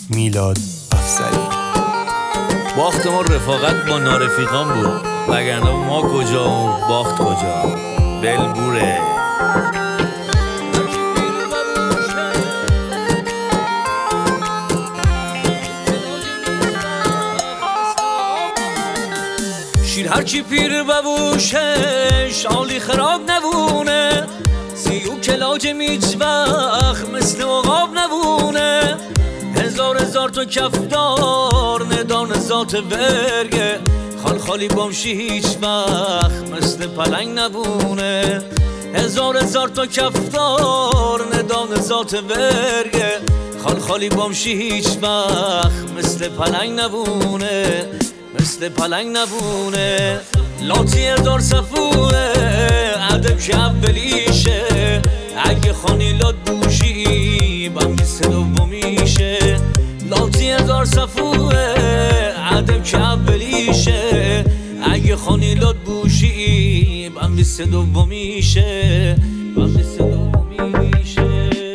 میلاد افسری. باخت ما رفاقت با نارفیقان بود، وگرنه ما کجا و باخت کجا. بلبوره شیر هرچی پیر ببوشه شالی خراب نبونه، سیو کلاج میچ وقت مثل عقاب نبونه. هزار تو کفدار ندان ذات ورگه، خال خالی بامشی هیچ وقت مثل پلنگ نبونه. هزار تو کفدار ندان ذات ورگه، خال خالی بامشی هیچ وقت مثل پلنگ نبونه، مثل پلنگ نبونه. لاتی هزار صفوه ادب که اولیشه، اگه خانی لات بوشی بمیست دومیشه. لاتی هزار صفوه ادب که اولیشه، اگه خانی لات بوشی بمیست دومیشه، بمیست دومیشه.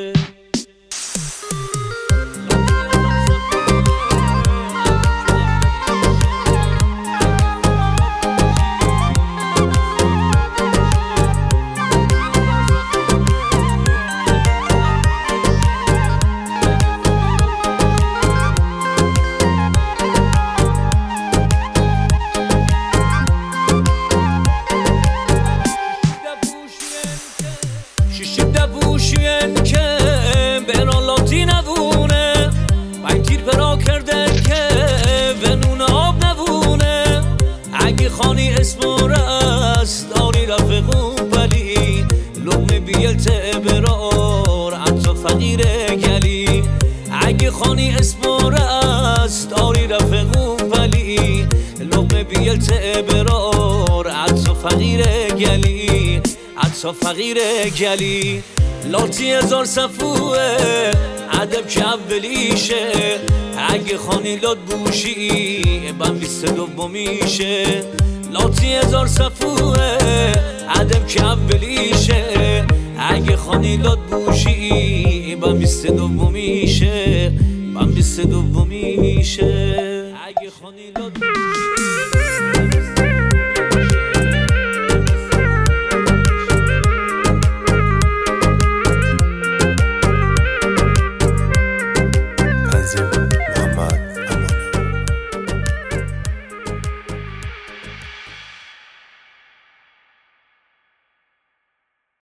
بوشین که بران لاتی نبونه، بین تیر پرا کرده که ونون آب نبونه. اگه خانی اسم رست داری رفقون بلی، لغمه بیلت برار عطا فقیر گلی. اگه خانی اسم رست داری رفقون بلی، لغمه بیلت برار عطا فقیر گلی، عطا فقیر گلی. لاتی هزار صفوه ادب که اولیشه، اگه خانی لات بوشی بمیست دومیشه. لاتی هزار صفوه ادب که اولیشه، اگه خانی لات بوشی بمیست دومیشه، بمیست دومیشه. اگه خانی لات بوشی